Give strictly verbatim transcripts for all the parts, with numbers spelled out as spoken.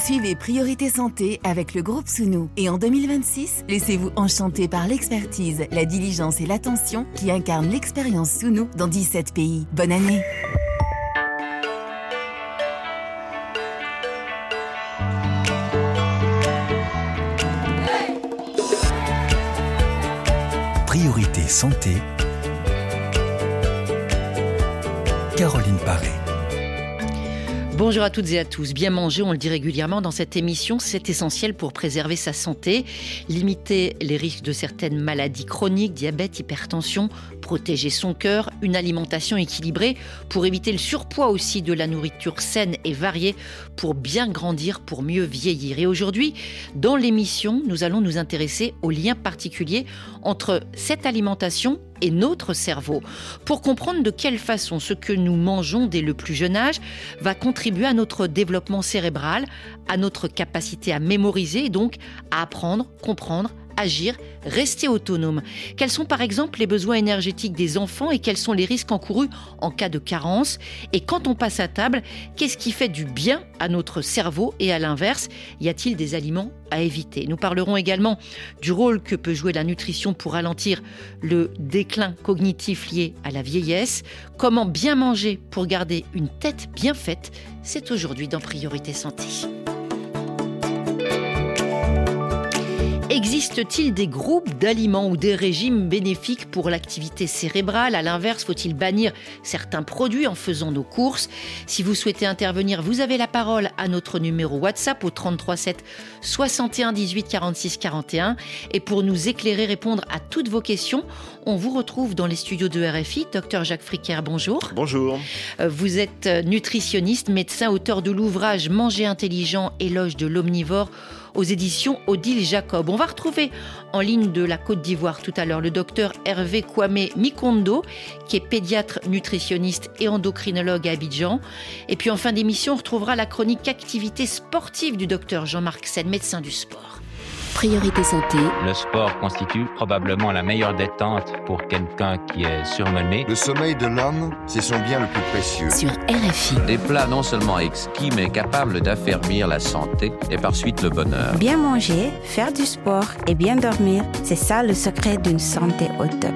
Suivez Priorité Santé avec le groupe Sounou. Et en deux mille vingt-six, laissez-vous enchanter par l'expertise, la diligence et l'attention qui incarnent l'expérience Sounou dans dix-sept pays. Bonne année. Priorité Santé. Caroline Paré. Bonjour à toutes et à tous. Bien manger, on le dit régulièrement dans cette émission, c'est essentiel pour préserver sa santé, limiter les risques de certaines maladies chroniques, diabète, hypertension, protéger son cœur, une alimentation équilibrée pour éviter le surpoids aussi, de la nourriture saine et variée pour bien grandir, pour mieux vieillir. Et aujourd'hui, dans l'émission, nous allons nous intéresser au lien particulier entre cette alimentation et notre cerveau, pour comprendre de quelle façon ce que nous mangeons dès le plus jeune âge va contribuer à notre développement cérébral, à notre capacité à mémoriser et donc à apprendre, comprendre, agir, rester autonome. Quels sont par exemple les besoins énergétiques des enfants et quels sont les risques encourus en cas de carence? Et quand on passe à table, qu'est-ce qui fait du bien à notre cerveau et à l'inverse? Y a-t-il des aliments à éviter? Nous parlerons également du rôle que peut jouer la nutrition pour ralentir le déclin cognitif lié à la vieillesse. Comment bien manger pour garder une tête bien faite? C'est aujourd'hui dans Priorité Santé. Existe-t-il des groupes d'aliments ou des régimes bénéfiques pour l'activité cérébrale? À l'inverse, faut-il bannir certains produits en faisant nos courses? Si vous souhaitez intervenir, vous avez la parole à notre numéro WhatsApp au trente-trois sept soixante et un dix-huit quarante-six quarante et un. Et pour nous éclairer, répondre à toutes vos questions, on vous retrouve dans les studios de R F I. Docteur Jacques Fricker, bonjour. Bonjour. Vous êtes nutritionniste, médecin, auteur de l'ouvrage Manger intelligent, éloge de l'omnivore, aux éditions Odile Jacob. On va retrouver en ligne de la Côte d'Ivoire tout à l'heure le docteur Hervé Kwame Mikondo, qui est pédiatre nutritionniste et endocrinologue à Abidjan. Et puis en fin d'émission, on retrouvera la chronique activité sportive du docteur Jean-Marc Sen, médecin du sport. Priorité Santé. Le sport constitue probablement la meilleure détente pour quelqu'un qui est surmené. Le sommeil de l'homme, c'est son bien le plus précieux. Sur R F I. Des plats non seulement exquis, mais capables d'affermir la santé et par suite le bonheur. Bien manger, faire du sport et bien dormir, c'est ça le secret d'une santé au top.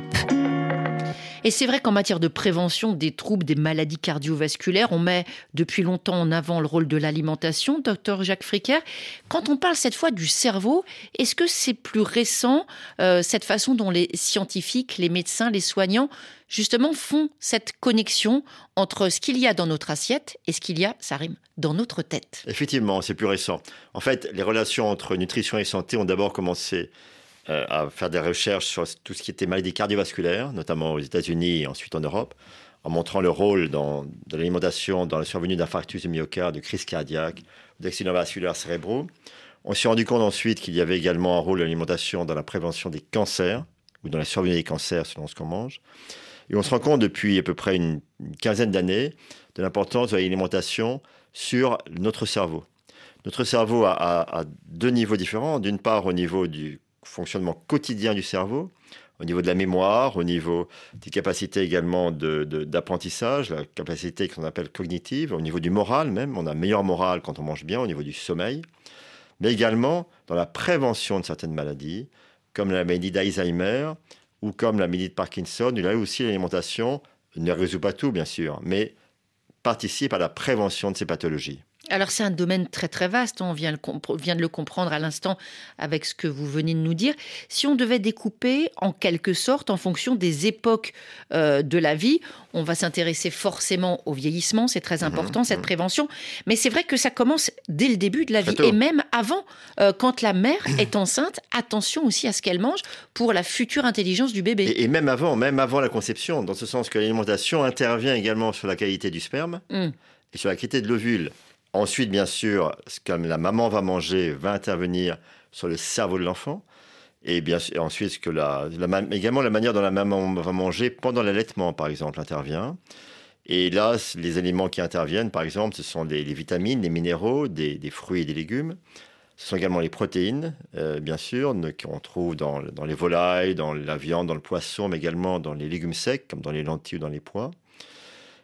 Et c'est vrai qu'en matière de prévention des troubles, des maladies cardiovasculaires, on met depuis longtemps en avant le rôle de l'alimentation, docteur Jacques Fricker. Quand on parle cette fois du cerveau, est-ce que c'est plus récent, euh, cette façon dont les scientifiques, les médecins, les soignants, justement font cette connexion entre ce qu'il y a dans notre assiette et ce qu'il y a, ça rime, dans notre tête? Effectivement, c'est plus récent. En fait, les relations entre nutrition et santé ont d'abord commencé euh, à faire des recherches sur tout ce qui était maladies cardiovasculaires, notamment aux États-Unis et ensuite en Europe, en montrant le rôle dans, de l'alimentation dans la survenue d'infarctus du myocarde, de crise cardiaque, d'accidents vasculaires cérébraux. On s'est rendu compte ensuite qu'il y avait également un rôle de l'alimentation dans la prévention des cancers, ou dans la survenue des cancers selon ce qu'on mange. Et on se rend compte depuis à peu près une, une quinzaine d'années de l'importance de l'alimentation sur notre cerveau. Notre cerveau a, a, a deux niveaux différents. D'une part, au niveau du fonctionnement quotidien du cerveau, au niveau de la mémoire, au niveau des capacités également de, de, d'apprentissage, la capacité qu'on appelle cognitive, au niveau du moral même. On a meilleur moral quand on mange bien, au niveau du sommeil. Mais également dans la prévention de certaines maladies, comme la maladie d'Alzheimer ou comme la maladie de Parkinson. Là aussi, l'alimentation ne résout pas tout, bien sûr, mais participe à la prévention de ces pathologies. Alors c'est un domaine très très vaste, on vient, le comp- vient de le comprendre à l'instant avec ce que vous venez de nous dire. Si on devait découper en quelque sorte en fonction des époques euh, de la vie, on va s'intéresser forcément au vieillissement, c'est très important mmh, cette mmh. prévention, mais c'est vrai que ça commence dès le début de la vie et même avant, euh, quand la mère est enceinte, attention aussi à ce qu'elle mange pour la future intelligence du bébé. Et, et même avant, même avant la conception, dans ce sens que l'alimentation intervient également sur la qualité du sperme mmh. et sur la qualité de l'ovule. Ensuite, bien sûr, ce que la maman va manger va intervenir sur le cerveau de l'enfant. Et bien sûr, ensuite, ce que la, la, également la manière dont la maman va manger pendant l'allaitement, par exemple, intervient. Et là, les aliments qui interviennent, par exemple, ce sont des, les vitamines, les minéraux, des, des fruits et des légumes. Ce sont également les protéines, euh, bien sûr, qu'on trouve dans, dans les volailles, dans la viande, dans le poisson, mais également dans les légumes secs, comme dans les lentilles ou dans les pois.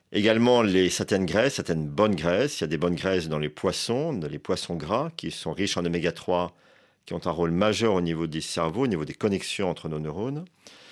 Également, les, certaines graisses, certaines bonnes graisses. Il y a des bonnes graisses dans les poissons, dans les poissons gras, qui sont riches en oméga trois, qui ont un rôle majeur au niveau des cerveaux, au niveau des connexions entre nos neurones,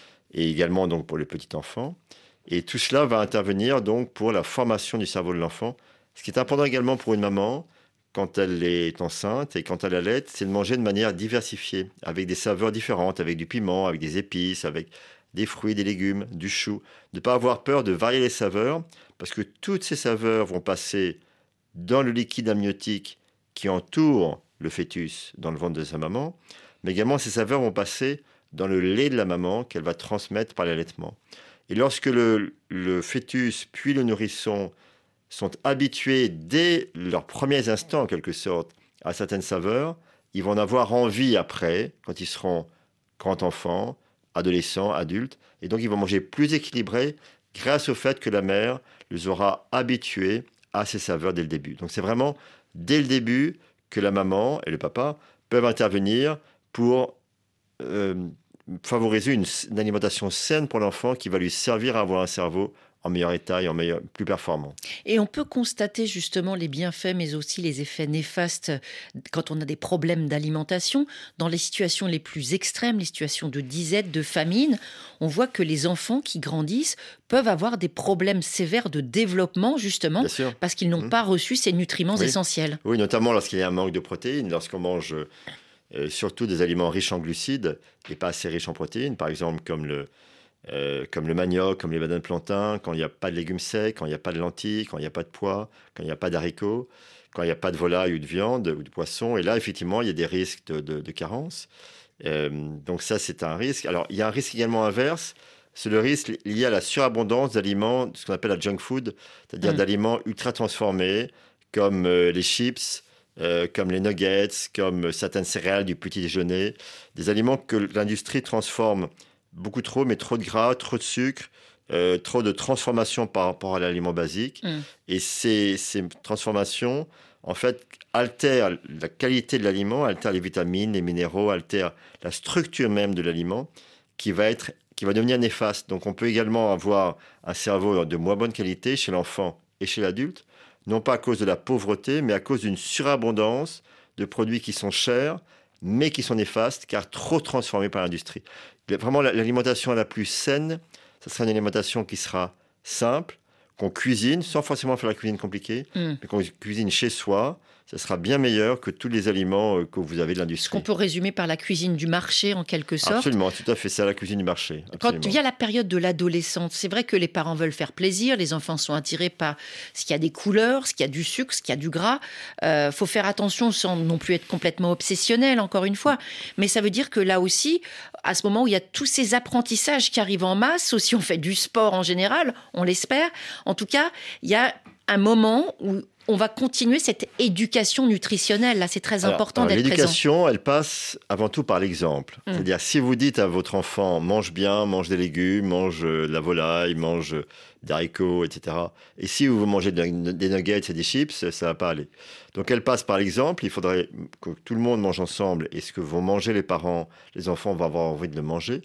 et également donc pour les petits enfants. Et tout cela va intervenir donc pour la formation du cerveau de l'enfant. Ce qui est important également pour une maman, quand elle est enceinte et quand elle allait, c'est de manger de manière diversifiée, avec des saveurs différentes, avec du piment, avec des épices, avec des fruits, des légumes, du chou. De ne pas avoir peur de varier les saveurs, parce que toutes ces saveurs vont passer dans le liquide amniotique qui entoure le fœtus dans le ventre de sa maman, mais également ces saveurs vont passer dans le lait de la maman qu'elle va transmettre par l'allaitement. Et lorsque le, le fœtus puis le nourrisson sont habitués dès leurs premiers instants, en quelque sorte, à certaines saveurs, ils vont en avoir envie après, quand ils seront grands enfants, adolescents, adultes, et donc ils vont manger plus équilibré grâce au fait que la mère les aura habitués à ces saveurs dès le début. Donc c'est vraiment dès le début que la maman et le papa peuvent intervenir pour euh, favoriser une, une alimentation saine pour l'enfant qui va lui servir à avoir un cerveau en meilleur état et en meilleur, plus performant. Et on peut constater justement les bienfaits, mais aussi les effets néfastes quand on a des problèmes d'alimentation. Dans les situations les plus extrêmes, les situations de disette, de famine, on voit que les enfants qui grandissent peuvent avoir des problèmes sévères de développement, justement, parce qu'ils n'ont mmh. pas reçu ces nutriments oui. essentiels. Oui, notamment lorsqu'il y a un manque de protéines, lorsqu'on mange euh, surtout des aliments riches en glucides et pas assez riches en protéines, par exemple comme le Euh, comme le manioc, comme les bananes plantains, quand il n'y a pas de légumes secs, quand il n'y a pas de lentilles, quand il n'y a pas de pois, quand il n'y a pas d'haricots, quand il n'y a pas de volaille ou de viande ou de poisson. Et là, effectivement, il y a des risques de, de, de carence. Euh, donc ça, c'est un risque. Alors, il y a un risque également inverse. C'est le risque lié à la surabondance d'aliments, ce qu'on appelle la junk food, c'est-à-dire mmh. d'aliments ultra transformés, comme euh, les chips, euh, comme les nuggets, comme certaines céréales du petit déjeuner. Des aliments que l'industrie transforme beaucoup trop, mais trop de gras, trop de sucre, euh, trop de transformations par rapport à l'aliment basique. Mmh. Et ces, ces transformations, en fait, altèrent la qualité de l'aliment, altèrent les vitamines, les minéraux, altèrent la structure même de l'aliment, qui va être, qui va devenir néfaste. Donc, on peut également avoir un cerveau de moins bonne qualité chez l'enfant et chez l'adulte, non pas à cause de la pauvreté, mais à cause d'une surabondance de produits qui sont chers, mais qui sont néfastes, car trop transformés par l'industrie. Vraiment, l'alimentation la plus saine, ce sera une alimentation qui sera simple, qu'on cuisine, sans forcément faire la cuisine compliquée, mmh. mais qu'on cuisine chez soi. Ça sera bien meilleur que tous les aliments que vous avez de l'industrie. Ce qu'on peut résumer par la cuisine du marché, en quelque sorte. Absolument, tout à fait, c'est la cuisine du marché. Absolument. Quand il y a la période de l'adolescence, c'est vrai que les parents veulent faire plaisir, les enfants sont attirés par ce qu'il y a des couleurs, ce qu'il y a du sucre, ce qu'il y a du gras. Il euh, faut faire attention sans non plus être complètement obsessionnel, encore une fois. Mais ça veut dire que là aussi, à ce moment où il y a tous ces apprentissages qui arrivent en masse, aussi on fait du sport en général, on l'espère. En tout cas, il y a un moment où on va continuer cette éducation nutritionnelle. Là, c'est très alors, important alors, d'être présent. L'éducation, elle passe avant tout par l'exemple. Mmh. C'est-à-dire, si vous dites à votre enfant, mange bien, mange des légumes, mange de la volaille, mange des haricots, et cetera. Et si vous mangez des nuggets et des chips, ça ne va pas aller. Donc, elle passe par l'exemple. Il faudrait que tout le monde mange ensemble. Et ce que vont manger les parents, les enfants vont avoir envie de le manger.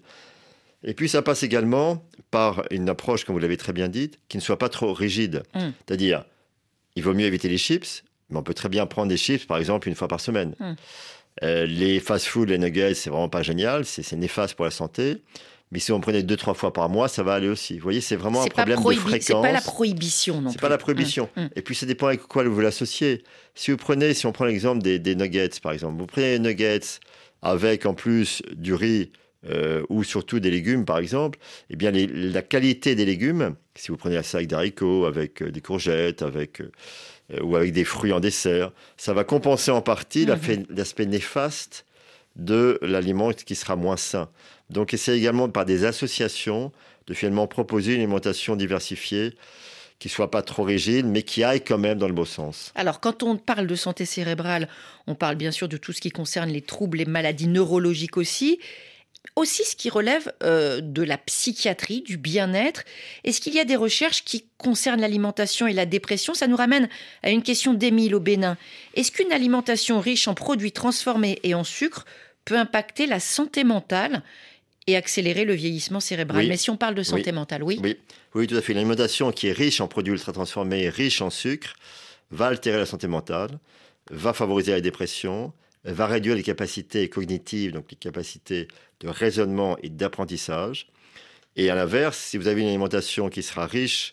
Et puis, ça passe également par une approche, comme vous l'avez très bien dit, qui ne soit pas trop rigide. Mmh. C'est-à-dire, il vaut mieux éviter les chips, mais on peut très bien prendre des chips, par exemple, une fois par semaine. Mmh. Euh, les fast-food, les nuggets, c'est vraiment pas génial, c'est, c'est néfaste pour la santé. Mais si on prenait deux, trois fois par mois, ça va aller aussi. Vous voyez, c'est vraiment c'est un problème prohibi- de fréquence. C'est pas la prohibition non c'est plus. C'est pas la prohibition. Mmh. Et puis, ça dépend avec quoi vous l'associez. Si vous prenez, si on prend l'exemple des, des nuggets, par exemple, vous prenez les nuggets avec, en plus, du riz, Euh, ou surtout des légumes, par exemple, eh bien, les, la qualité des légumes, si vous prenez ça avec des haricots, avec euh, des courgettes, avec, euh, ou avec des fruits en dessert, ça va compenser en partie mmh. l'aspect néfaste de l'aliment qui sera moins sain. Donc, essayez également par des associations de finalement proposer une alimentation diversifiée qui ne soit pas trop rigide, mais qui aille quand même dans le bon sens. Alors, quand on parle de santé cérébrale, on parle bien sûr de tout ce qui concerne les troubles, les maladies neurologiques aussi, aussi ce qui relève euh, de la psychiatrie, du bien-être. Est-ce qu'il y a des recherches qui concernent l'alimentation et la dépression ? Ça nous ramène à une question d'Émile au Bénin. Est-ce qu'une alimentation riche en produits transformés et en sucre peut impacter la santé mentale ? et accélérer le vieillissement cérébral. Oui. Mais si on parle de santé oui. mentale, oui. oui Oui, tout à fait. Une alimentation qui est riche en produits ultra-transformés, riche en sucre, va altérer la santé mentale, va favoriser la dépression, va réduire les capacités cognitives, donc les capacités de raisonnement et d'apprentissage. Et à l'inverse, si vous avez une alimentation qui sera riche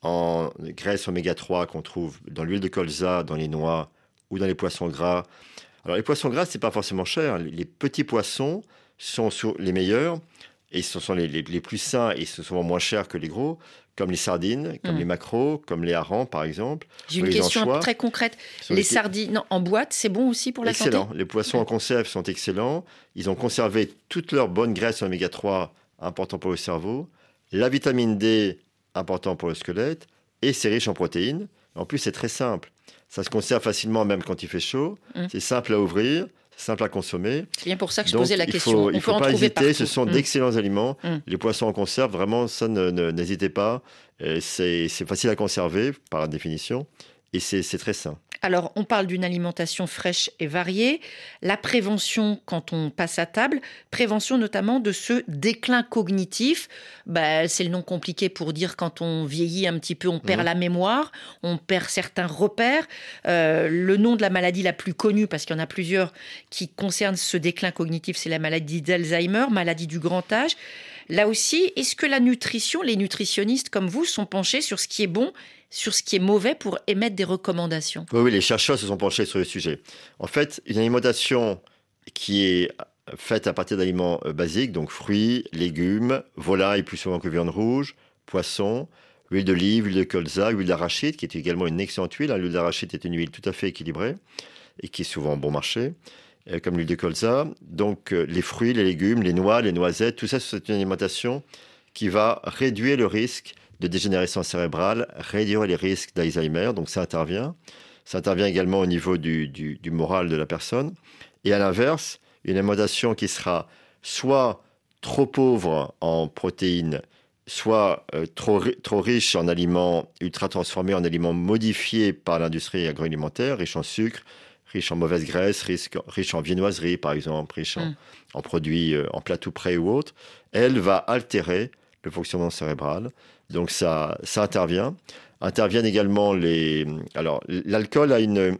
en graisses oméga trois qu'on trouve dans l'huile de colza, dans les noix ou dans les poissons gras. Alors les poissons gras, c'est pas forcément cher. Les petits poissons sont les meilleurs et ce sont les, les, les plus sains et c'est souvent moins cher que les gros, comme les sardines, comme mmh. les maquereaux, comme les harengs par exemple. J'ai une question anchois. très concrète. Les, les sardines non, en boîte, c'est bon aussi pour la excellent. santé ? Les poissons en conserve sont excellents. Ils ont conservé toutes leurs bonnes graisses oméga trois, important pour le cerveau. La vitamine D, important pour le squelette. Et c'est riche en protéines. En plus, c'est très simple. Ça se conserve facilement même quand il fait chaud. Mmh. C'est simple à ouvrir. Simple à consommer. C'est bien pour ça que je Donc, posais la il question. Faut, On il ne faut en pas hésiter, partout. Ce sont mmh. d'excellents aliments. Mmh. Les poissons en conserve, vraiment, ça, ne, ne, n'hésitez pas. C'est, c'est facile à conserver, par définition, et c'est, c'est très sain. Alors, on parle d'une alimentation fraîche et variée. La prévention, quand on passe à table, prévention notamment de ce déclin cognitif. Bah, c'est le nom compliqué pour dire quand on vieillit un petit peu, on perd mmh. la mémoire, on perd certains repères. Euh, le nom de la maladie la plus connue, parce qu'il y en a plusieurs qui concernent ce déclin cognitif, c'est la maladie d'Alzheimer, maladie du grand âge. Là aussi, est-ce que la nutrition, les nutritionnistes comme vous, sont penchés sur ce qui est bon, sur ce qui est mauvais pour émettre des recommandations ? Oui, oui, les chercheurs se sont penchés sur le sujet. En fait, une alimentation qui est faite à partir d'aliments basiques, donc fruits, légumes, volailles plus souvent que viande rouge, poissons, huile d'olive, huile de colza, huile d'arachide, qui est également une excellente huile. L'huile d'arachide est une huile tout à fait équilibrée et qui est souvent bon marché, comme l'huile de colza. Donc, les fruits, les légumes, les noix, les noisettes, tout ça, c'est une alimentation qui va réduire le risque de dégénérescence cérébrale, réduire les risques d'Alzheimer. Donc, ça intervient. Ça intervient également au niveau du, du, du moral de la personne. Et à l'inverse, une alimentation qui sera soit trop pauvre en protéines, soit euh, trop, trop riche en aliments ultra transformés, en aliments modifiés par l'industrie agroalimentaire, riche en sucre, riche en mauvaise graisse, riche, riche en viennoiserie, par exemple, riche en, mm. en produits, euh, en plats tout prêts ou autres, elle va altérer le fonctionnement cérébral. Donc, ça, ça intervient. Interviennent également les... Alors, l'alcool a une,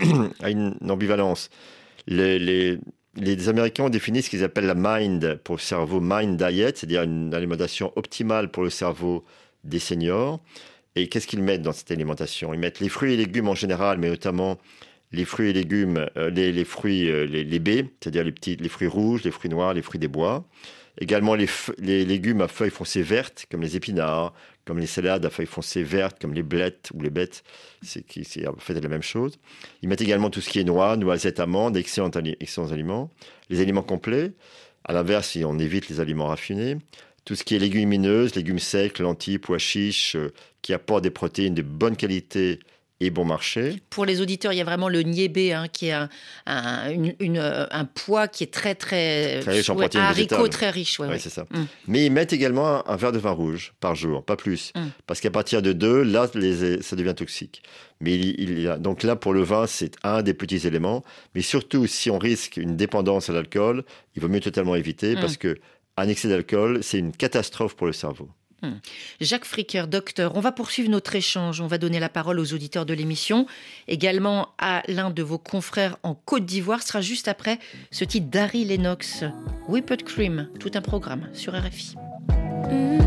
a une ambivalence. Les, les, les Américains ont défini ce qu'ils appellent la MIND pour le cerveau, MIND diet, c'est-à-dire une alimentation optimale pour le cerveau des seniors. Et qu'est-ce qu'ils mettent dans cette alimentation ? Ils mettent les fruits et légumes en général, mais notamment les fruits et légumes, euh, les, les fruits, euh, les, les baies, c'est-à-dire les, petits, les fruits rouges, les fruits noirs, les fruits des bois. Également les, f- les légumes à feuilles foncées vertes, comme les épinards, comme les salades à feuilles foncées vertes, comme les blettes ou les bêtes, c'est, qui, c'est en fait la même chose. Ils mettent également tout ce qui est noix, noisettes, amandes, excellents, excellents aliments. Les aliments complets, à l'inverse, on évite les aliments raffinés. Tout ce qui est légumineuses, légumes secs, lentilles, pois chiches, euh, qui apportent des protéines de bonne qualité et bon marché. Pour les auditeurs, il y a vraiment le niébé, hein, qui est un, un, une, une, un pois qui est très, très... Très riche en ouais, protéines un haricot végétales. très riche, ouais, oui, ouais. c'est ça. Mm. Mais ils mettent également un, un verre de vin rouge par jour, pas plus. Mm. Parce qu'à partir de deux, là, les, ça devient toxique. Mais il, il y a, donc là, pour le vin, c'est un des petits éléments. Mais surtout, si on risque une dépendance à l'alcool, il vaut mieux totalement éviter, mm. parce qu'un excès d'alcool, c'est une catastrophe pour le cerveau. Hum. Jacques Fricker, docteur, on va poursuivre notre échange. On va donner la parole aux auditeurs de l'émission, également à l'un de vos confrères en Côte d'Ivoire. Ce sera juste après ce titre d'Harry Lennox, Whipped Cream, tout un programme sur R F I. Mmh.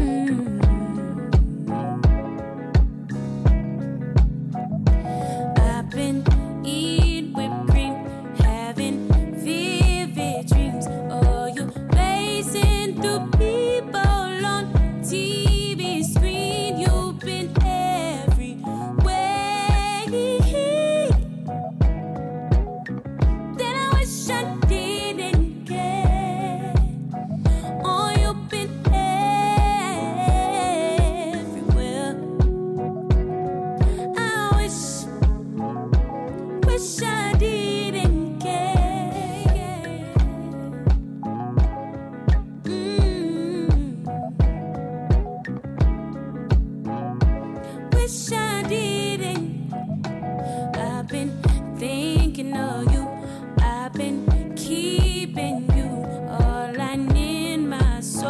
Keeping you all I need, my soul.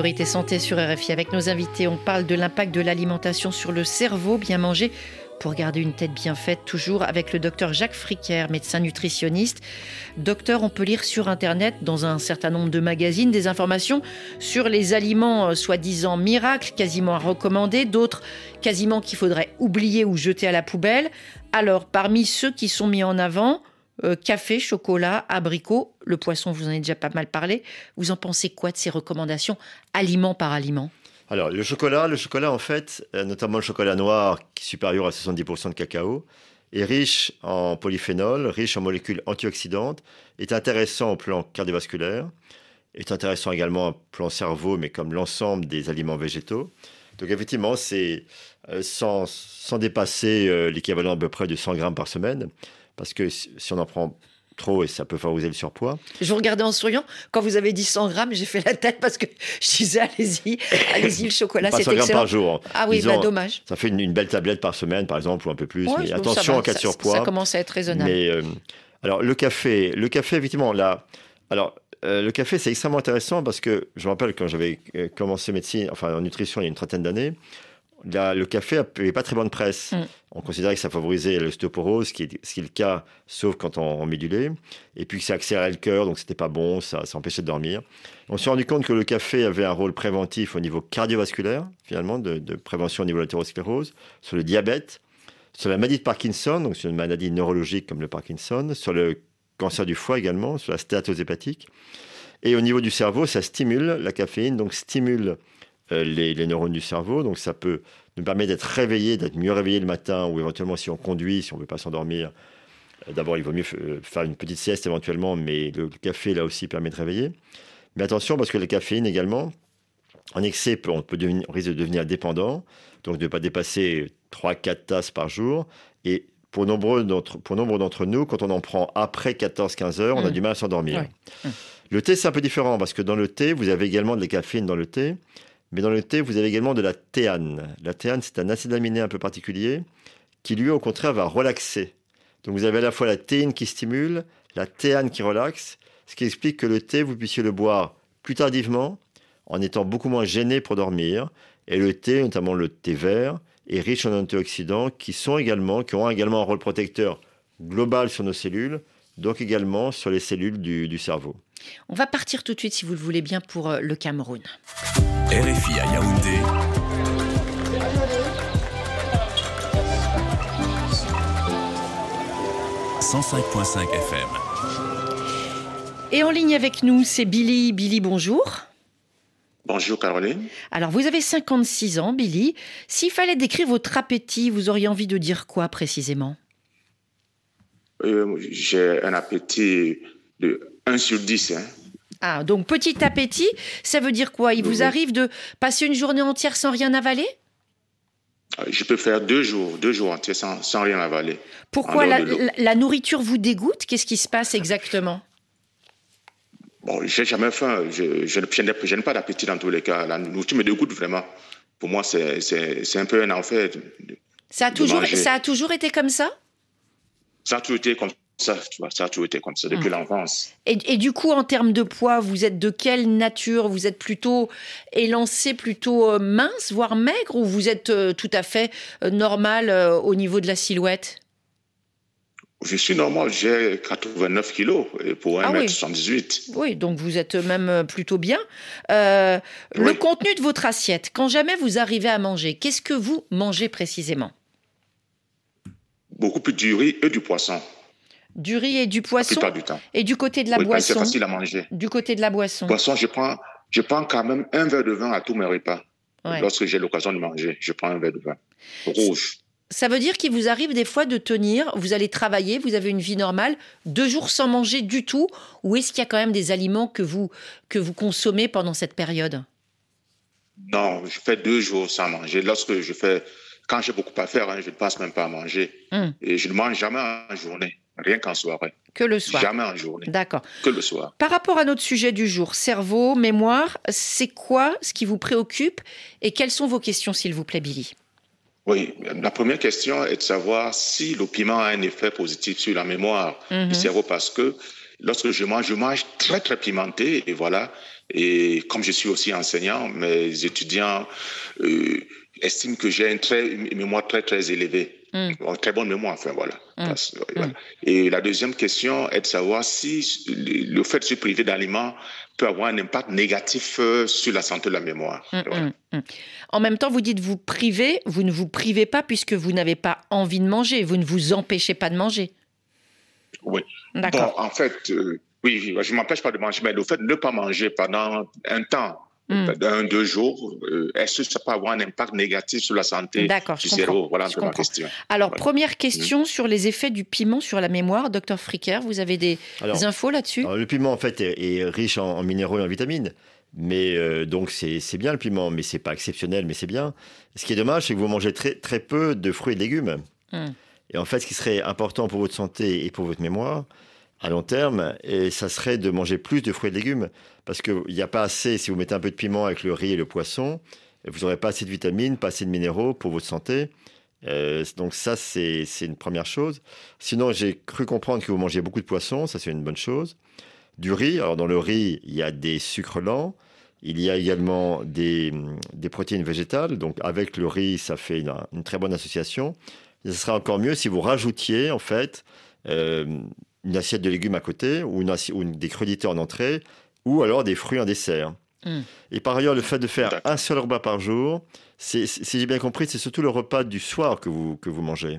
Priorité Santé sur R F I. Avec nos invités, on parle de l'impact de l'alimentation sur le cerveau. Bien manger pour garder une tête bien faite, toujours avec le docteur Jacques Fricker, médecin nutritionniste. Docteur, on peut lire sur Internet, dans un certain nombre de magazines, des informations sur les aliments soi-disant miracles, quasiment à recommander, d'autres quasiment qu'il faudrait oublier ou jeter à la poubelle. Alors, parmi ceux qui sont mis en avant, euh, café, chocolat, abricot, le poisson, vous en avez déjà pas mal parlé. Vous en pensez quoi de ces recommandations, aliment par aliment ? Alors, le chocolat, le chocolat, en fait, notamment le chocolat noir, qui est supérieur à soixante-dix pour cent de cacao, est riche en polyphénol, riche en molécules antioxydantes, est intéressant au plan cardiovasculaire, est intéressant également au plan cerveau, mais comme l'ensemble des aliments végétaux. Donc, effectivement, c'est euh, sans, sans dépasser euh, l'équivalent à peu près de cent grammes par semaine, parce que si, si on en prend trop, et ça peut favoriser le surpoids. Je vous regardais en souriant. Quand vous avez dit cent grammes, j'ai fait la tête parce que je disais allez-y, allez-y, le chocolat, c'est excellent. cent grammes par jour. Ah oui, Disons, bah, dommage. Ça fait une, une belle tablette par semaine, par exemple, ou un peu plus. Ouais, mais bon, attention en cas de surpoids. Ça commence à être raisonnable. Mais, euh, alors, le café, le café, effectivement, là, alors, euh, le café, c'est extrêmement intéressant parce que je me rappelle quand j'avais commencé médecine, enfin, en nutrition il y a une trentaine d'années, Là, le café n'avait pas très bonne presse. Mm. On considérait que ça favorisait l'ostéoporose, ce qui est, ce qui est le cas, sauf quand on, on met du lait. Et puis que ça accélérait le cœur, donc c'était pas bon, ça, ça empêchait de dormir. On s'est rendu compte que le café avait un rôle préventif au niveau cardiovasculaire, finalement, de, de prévention au niveau de l'athérosclérose, sur le diabète, sur la maladie de Parkinson, donc sur une maladie neurologique comme le Parkinson, sur le cancer du foie également, sur la stéatose hépatique. Et au niveau du cerveau, ça stimule, la caféine, donc stimule Les, les neurones du cerveau, donc ça peut nous permettre d'être réveillés, d'être mieux réveillés le matin, ou éventuellement si on conduit, si on ne veut pas s'endormir, d'abord il vaut mieux faire une petite sieste éventuellement, mais le café là aussi permet de réveiller. Mais attention parce que la caféine également, en excès, on, peut devenir, on risque de devenir dépendant, donc de ne pas dépasser trois à quatre tasses par jour, et pour nombre d'entre, pour nombre d'entre nous, quand on en prend après quatorze à quinze heures, on mmh. a du mal à s'endormir. Ouais. Mmh. Le thé c'est un peu différent, parce que dans le thé, vous avez également de la caféine dans le thé, mais dans le thé, vous avez également de la théane. La théane, c'est un acide aminé un peu particulier qui, lui, au contraire, va relaxer. Donc, vous avez à la fois la théine qui stimule, la théane qui relaxe, ce qui explique que le thé, vous puissiez le boire plus tardivement, en étant beaucoup moins gêné pour dormir. Et le thé, notamment le thé vert, est riche en antioxydants qui, sont également, qui ont également un rôle protecteur global sur nos cellules, donc également sur les cellules du, du cerveau. On va partir tout de suite, si vous le voulez bien, pour le Cameroun. R F I à Yaoundé. cent cinq virgule cinq F M. Et en ligne avec nous, c'est Billy. Billy, bonjour. Bonjour Caroline. Alors, vous avez cinquante-six ans, Billy. S'il fallait décrire votre appétit, vous auriez envie de dire quoi précisément ? euh, J'ai un appétit de un sur dix. Hein. Ah, donc petit appétit, ça veut dire quoi ? Il vous arrive de passer une journée entière sans rien avaler ? Je peux faire deux jours, deux jours entiers sans, sans rien avaler. Pourquoi la, la, la nourriture vous dégoûte ? Qu'est-ce qui se passe exactement ? Bon, j'ai jamais faim. Je, je, je, n'ai, je n'ai pas d'appétit dans tous les cas. La nourriture me dégoûte vraiment. Pour moi, c'est, c'est, c'est un peu un enfer. De, ça, a toujours, ça a toujours été comme ça ? Ça a toujours été comme ça. Ça, tu vois, ça a toujours été comme ça depuis mmh. l'enfance. Et, et du coup, en termes de poids, vous êtes de quelle nature ? Vous êtes plutôt élancé, plutôt euh, mince, voire maigre, ou vous êtes euh, tout à fait euh, normal euh, au niveau de la silhouette ? Je suis normal, j'ai quatre-vingt-neuf kilos pour un mètre soixante-dix-huit. Oui. oui, donc vous êtes même plutôt bien. Euh, oui. Le contenu de votre assiette, quand jamais vous arrivez à manger, qu'est-ce que vous mangez précisément ? Beaucoup plus du riz et du poisson. Du riz et du poisson. La plupart du temps. Et du côté de la oui, boisson. C'est facile à manger. Du côté de la boisson. Boisson, je prends, je prends quand même un verre de vin à tous mes repas. Ouais. Lorsque j'ai l'occasion de manger, je prends un verre de vin rouge. Ça veut dire qu'il vous arrive des fois de tenir, vous allez travailler, vous avez une vie normale, deux jours sans manger du tout, ou est-ce qu'il y a quand même des aliments que vous, que vous consommez pendant cette période ? Non, je fais deux jours sans manger. Lorsque je fais, quand j'ai beaucoup à faire, hein, je ne passe même pas à manger. Hum. Et je ne mange jamais en journée. Rien qu'en soirée. Que le soir. Jamais en journée. D'accord. Que le soir. Par rapport à notre sujet du jour, cerveau, mémoire, c'est quoi ce qui vous préoccupe et quelles sont vos questions, s'il vous plaît, Billy ? Oui, la première question est de savoir si le piment a un effet positif sur la mémoire mm-hmm. du cerveau, parce que lorsque je mange, je mange très très pimenté et voilà, Et comme je suis aussi enseignant, mes étudiants euh, estiment que j'ai une, très, une mémoire très, très élevée. Mm. Une très bonne mémoire, enfin, voilà. Mm. Parce, voilà. Mm. Et la deuxième question est de savoir si le, le fait de se priver d'aliments peut avoir un impact négatif sur la santé de la mémoire. Mm, voilà. mm, mm. En même temps, vous dites vous privez, vous ne vous privez pas puisque vous n'avez pas envie de manger, vous ne vous empêchez pas de manger. Oui. D'accord. Bon, en fait, euh, oui, je ne m'empêche pas de manger, mais le fait de ne pas manger pendant un temps, mm. un, deux jours, euh, est-ce que ça peut avoir un impact négatif sur la santé D'accord, du je cerveau? Voilà un je peu ma question. Alors, voilà. première question mm. sur les effets du piment sur la mémoire. Docteur Fricker, vous avez des, alors, des infos là-dessus? alors, le piment, en fait, est, est riche en, en minéraux et en vitamines. Mais euh, donc, c'est, c'est bien le piment, mais ce n'est pas exceptionnel, mais c'est bien. Ce qui est dommage, c'est que vous mangez très, très peu de fruits et de légumes. Mm. Et en fait, ce qui serait important pour votre santé et pour votre mémoire, à long terme, et ça serait de manger plus de fruits et de légumes. Parce qu'il n'y a pas assez, si vous mettez un peu de piment avec le riz et le poisson, vous n'aurez pas assez de vitamines, pas assez de minéraux pour votre santé. Euh, donc ça, c'est, c'est une première chose. Sinon, j'ai cru comprendre que vous mangez beaucoup de poissons, ça c'est une bonne chose. Du riz, alors dans le riz, il y a des sucres lents, il y a également des, des protéines végétales. Donc avec le riz, ça fait une, une très bonne association. Et ce serait encore mieux si vous rajoutiez, en fait, euh, une assiette de légumes à côté, ou, une assi- ou une, des crudités en entrée, ou alors des fruits en dessert. Mm. Et par ailleurs, le fait de faire un seul repas par jour, c'est, c'est, si j'ai bien compris, c'est surtout le repas du soir que vous, que vous mangez.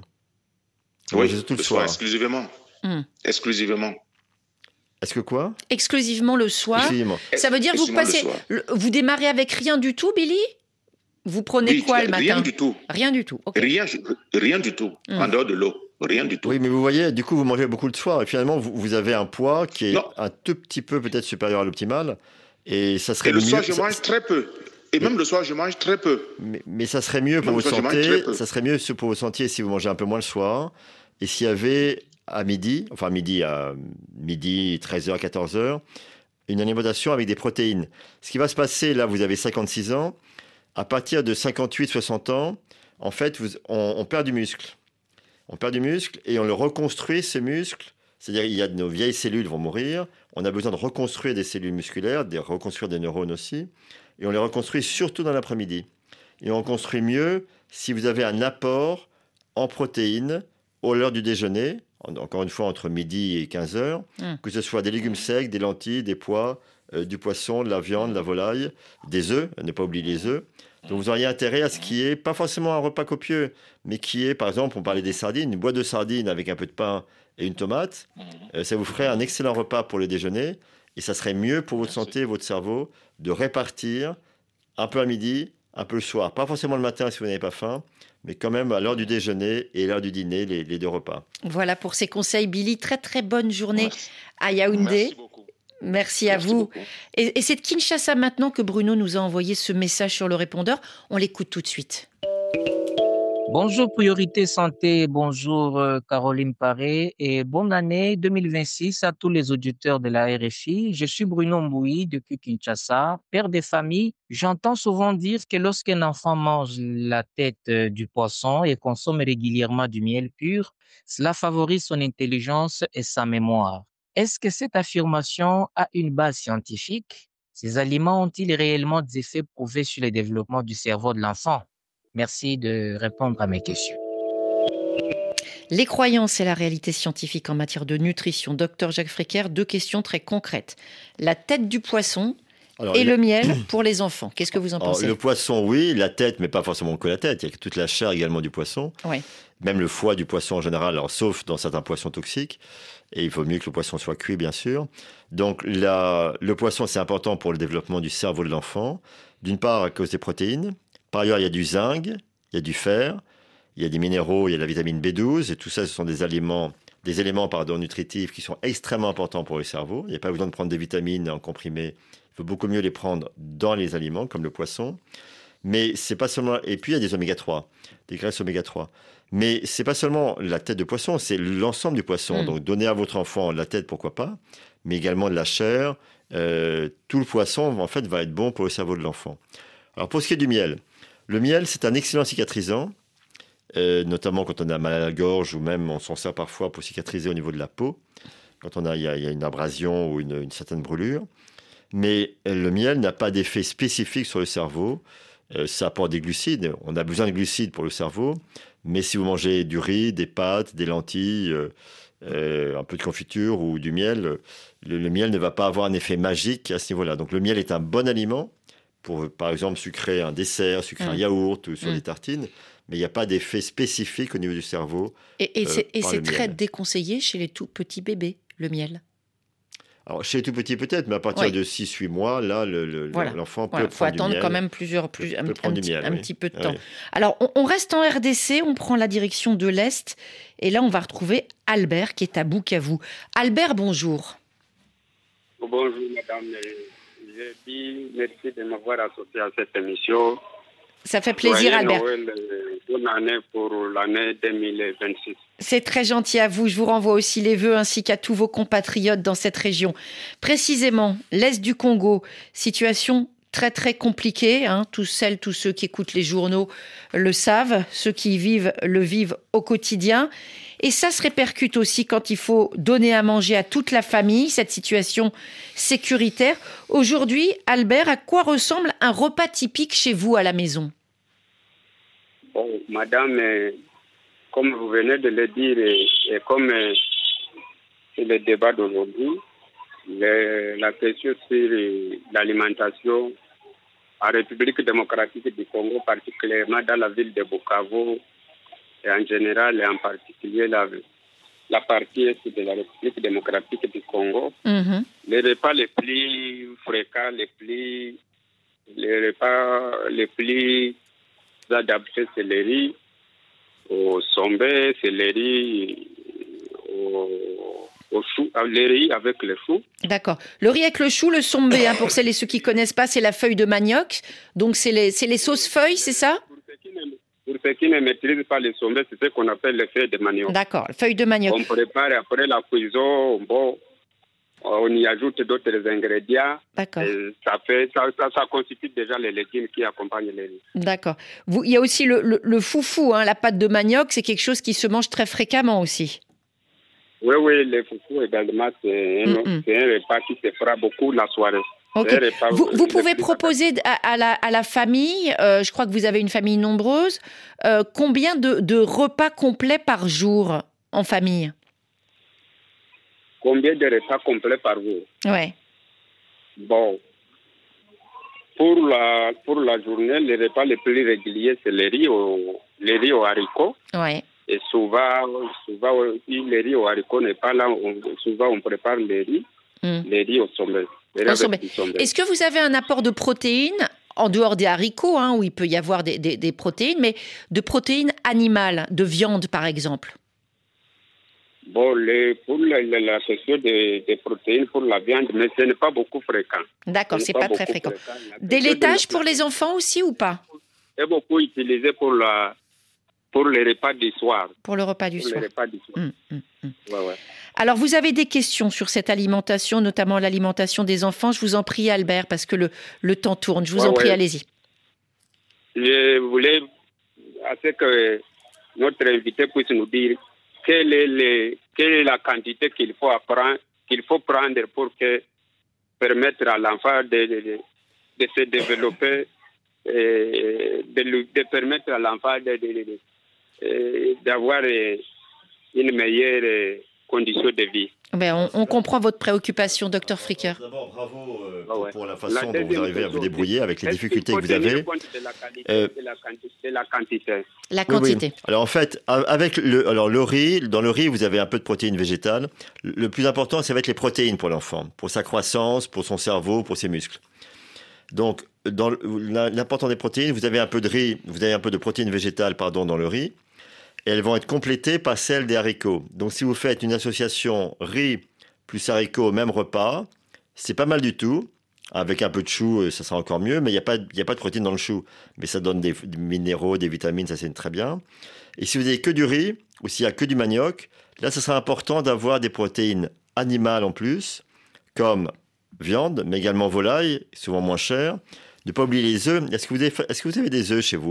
Vous oui, mangez surtout le, le soir. soir, exclusivement. Mm. Exclusivement. Est-ce que quoi? Exclusivement le soir. Exclusivement. Ça veut dire que vous passez, le, vous démarrez avec rien du tout, Billy? Vous prenez oui, quoi le matin? Rien du tout. Rien du tout. Okay. Rien, rien du tout. Mm. En dehors de l'eau. Rien du tout. Oui, mais vous voyez, du coup, vous mangez beaucoup le soir et finalement, vous, vous avez un poids qui est non. un tout petit peu peut-être supérieur à l'optimal. Et ça serait et le mieux. soir, je ça... mange très peu. Et mais... même le soir, je mange très peu. Mais, mais ça serait mieux pour votre santé. Ça serait mieux pour votre santé si vous mangez un peu moins le soir. Et s'il y avait à midi, enfin midi à midi, treize heures, quatorze heures, une alimentation avec des protéines. Ce qui va se passer, là, vous avez cinquante-six ans. À partir de cinquante-huit, soixante ans, en fait, vous, on, on perd du muscle. On perd du muscle et on le reconstruit, ces muscles. C'est-à-dire il y a de nos vieilles cellules vont mourir. On a besoin de reconstruire des cellules musculaires, de reconstruire des neurones aussi. Et on les reconstruit surtout dans l'après-midi. Et on reconstruit mieux si vous avez un apport en protéines à l'heure du déjeuner, encore une fois entre midi et quinze heures, mmh. que ce soit des légumes secs, des lentilles, des pois, euh, du poisson, de la viande, de la volaille, des œufs, ne pas oublier les œufs. Donc vous auriez intérêt à ce qui est, pas forcément un repas copieux, mais qui est, par exemple, on parlait des sardines, une boîte de sardines avec un peu de pain et une tomate, euh, ça vous ferait un excellent repas pour le déjeuner, et ça serait mieux pour votre santé, votre cerveau, de répartir un peu à midi, un peu le soir. Pas forcément le matin si vous n'avez pas faim, mais quand même à l'heure du déjeuner et l'heure du dîner, les, les deux repas. Voilà pour ces conseils, Billy. Très très bonne journée Merci. à Yaoundé. Merci beaucoup. Merci à Merci vous. Beaucoup. Et, et c'est de Kinshasa maintenant que Bruno nous a envoyé ce message sur le répondeur. On l'écoute tout de suite. Bonjour Priorité Santé, bonjour euh, Caroline Paré et bonne année deux mille vingt-six à tous les auditeurs de la R F I. Je suis Bruno Mbouyi depuis Kinshasa, père de famille. J'entends souvent dire que lorsqu'un enfant mange la tête euh, du poisson et consomme régulièrement du miel pur, cela favorise son intelligence et sa mémoire. Est-ce que cette affirmation a une base scientifique? Ces aliments ont-ils réellement des effets prouvés sur le développement du cerveau de l'enfant? Merci de répondre à mes questions. Les croyances et la réalité scientifique en matière de nutrition. Docteur Jacques Fricker, deux questions très concrètes. La tête du poisson Alors, et le... le miel pour les enfants. Qu'est-ce que vous en Alors, pensez? Le poisson, oui. La tête, mais pas forcément que la tête. Il y a toute la chair également du poisson. Oui. Même le foie du poisson en général, alors, sauf dans certains poissons toxiques. Et il vaut mieux que le poisson soit cuit, bien sûr. Donc, la... le poisson, c'est important pour le développement du cerveau de l'enfant. D'une part, à cause des protéines. Par ailleurs, il y a du zinc, il y a du fer, il y a des minéraux, il y a la vitamine B douze. Et tout ça, ce sont des aliments, des éléments pardon, nutritifs qui sont extrêmement importants pour le cerveau. Il n'y a pas besoin de prendre des vitamines en comprimé. Il faut beaucoup mieux les prendre dans les aliments, comme le poisson. Mais c'est pas seulement... Et puis, il y a des oméga trois, des graisses oméga trois. Mais c'est pas seulement la tête de poisson, c'est l'ensemble du poisson. Mmh. Donc, donnez à votre enfant la tête, pourquoi pas, mais également de la chair. Euh, tout le poisson, en fait, va être bon pour le cerveau de l'enfant. Alors, pour ce qui est du miel, le miel, c'est un excellent cicatrisant, euh, notamment quand on a mal à la gorge ou même on s'en sert parfois pour cicatriser au niveau de la peau, quand on a, il y a, il y a une abrasion ou une, une certaine brûlure. mais le miel n'a pas d'effet spécifique sur le cerveau. Euh, ça apporte des glucides. On a besoin de glucides pour le cerveau. Mais si vous mangez du riz, des pâtes, des lentilles, euh, euh, un peu de confiture ou du miel, le, le miel ne va pas avoir un effet magique à ce niveau-là. Donc le miel est un bon aliment pour, par exemple, sucrer un dessert, sucrer mmh. un yaourt ou sur mmh. des tartines. Mais il n'y a pas d'effet spécifique au niveau du cerveau. Et, et c'est, euh, et c'est très miel. déconseillé chez les tout petits bébés, le miel. Alors, chez les tout petits peut-être, mais à partir oui. de six huit mois, là, le, le, voilà. l'enfant voilà. peut prendre du miel. Il faut attendre quand même plusieurs, plus, un, un, petit, miel, un oui. petit peu de ah, temps. Oui. Alors, on, on reste en R D C, on prend la direction de l'Est, et là, on va retrouver Albert, qui est à Bukavu. Albert, bonjour. Bonjour, madame. Je dis merci de m'avoir associé à cette émission. Ça fait plaisir, Joyeux Albert. Noël, bonne année pour l'année deux mille vingt-six. C'est très gentil à vous. Je vous renvoie aussi les vœux ainsi qu'à tous vos compatriotes dans cette région. Précisément, l'Est du Congo, situation très très compliquée. Hein. Tous celles, tous ceux qui écoutent les journaux le savent. Ceux qui y vivent le vivent au quotidien. Et ça se répercute aussi quand il faut donner à manger à toute la famille, cette situation sécuritaire. Aujourd'hui, Albert, à quoi ressemble un repas typique chez vous à la maison ? Bon, madame, euh, comme vous venez de le dire, et, et comme euh, c'est le débat d'aujourd'hui, le, la question sur euh, l'alimentation en République démocratique du Congo, particulièrement dans la ville de Bukavu, et en général, et en particulier la, la partie est de la République démocratique du Congo, mm-hmm. les repas les plus fréquents, les plus, les repas les plus adaptés, c'est le riz au sombé, c'est le riz au, au chou, le riz avec le chou. D'accord. Le riz avec le chou, le sombé, hein, pour celles et ceux qui ne connaissent pas, c'est la feuille de manioc. Donc, c'est les, c'est les sauces feuilles, c'est ça ? Pour ceux qui ne maîtrisent pas le sombé, c'est ce qu'on appelle les feuilles de manioc. D'accord, feuilles de manioc. On prépare après la cuisson, bon, on y ajoute d'autres ingrédients. D'accord. Et ça, fait, ça, ça, ça constitue déjà les légumes qui accompagnent les riz. D'accord. Vous, il y a aussi le, le, le foufou, hein, la pâte de manioc, c'est quelque chose qui se mange très fréquemment aussi. Oui, oui, le foufou également, c'est un, mm-hmm. c'est un repas qui se fera beaucoup la soirée. Okay. Vous, vous pouvez proposer à, à, la, à la famille, euh, je crois que vous avez une famille nombreuse, euh, combien de, de repas complets par jour en famille ? Combien de repas complets par jour ? Ouais. Bon, pour la, pour la journée, les repas les plus réguliers, c'est les riz au, les riz aux haricots. Ouais. Et souvent, souvent, si les riz aux haricots n'est pas là, on, souvent on prépare les riz, mm. les riz au sommet. Est-ce que vous avez un apport de protéines, en dehors des haricots, hein, où il peut y avoir des, des, des protéines, mais de protéines animales, de viande par exemple ? Bon, les, pour la, la, la question des, des protéines pour la viande, mais ce n'est pas beaucoup fréquent. D'accord, ce n'est pas, pas très fréquent. fréquent. Des laitages de... pour les enfants aussi ou pas ? C'est beaucoup utilisé pour, la, pour les repas du soir. Pour le repas du pour soir. Les repas du soir. Mmh, mmh, mmh. Ouais, ouais. Alors, vous avez des questions sur cette alimentation, notamment l'alimentation des enfants. Je vous en prie, Albert, parce que le, le temps tourne. Je vous ouais, en prie, ouais. allez-y. Je voulais à ce que notre invité puisse nous dire quelle est, les, quelle est la quantité qu'il faut apprendre, qu'il faut prendre pour que permettre à l'enfant de, de, de se développer, et de, de permettre à l'enfant de, de, de, d'avoir une meilleure condition de vie. Ben, on, on comprend votre préoccupation, docteur Fricker. D'abord, bravo euh, ah ouais. pour la façon la dont vous arrivez à vous débrouiller avec les difficultés que vous avez. De la qualité, euh, de la quantité, de la quantité. La quantité. Oui, oui. Alors en fait, avec le, alors le riz, dans le riz, vous avez un peu de protéines végétales. Le plus important, ça va être les protéines pour l'enfant, pour sa croissance, pour son cerveau, pour ses muscles. Donc, dans l'important des protéines, vous avez un peu de riz, vous avez un peu de protéines végétales, pardon, dans le riz. Et elles vont être complétées par celles des haricots. Donc, si vous faites une association riz plus haricots au même repas, c'est pas mal du tout. Avec un peu de chou, ça sera encore mieux, mais il n'y a pas, il n'y a pas de protéines dans le chou. Mais ça donne des, des minéraux, des vitamines, ça c'est très bien. Et si vous n'avez que du riz, ou s'il n'y a que du manioc, là, ça sera important d'avoir des protéines animales en plus, comme viande, mais également volaille, souvent moins cher. Ne pas oublier les œufs. Est-ce que vous avez, est-ce que vous avez des œufs chez vous ?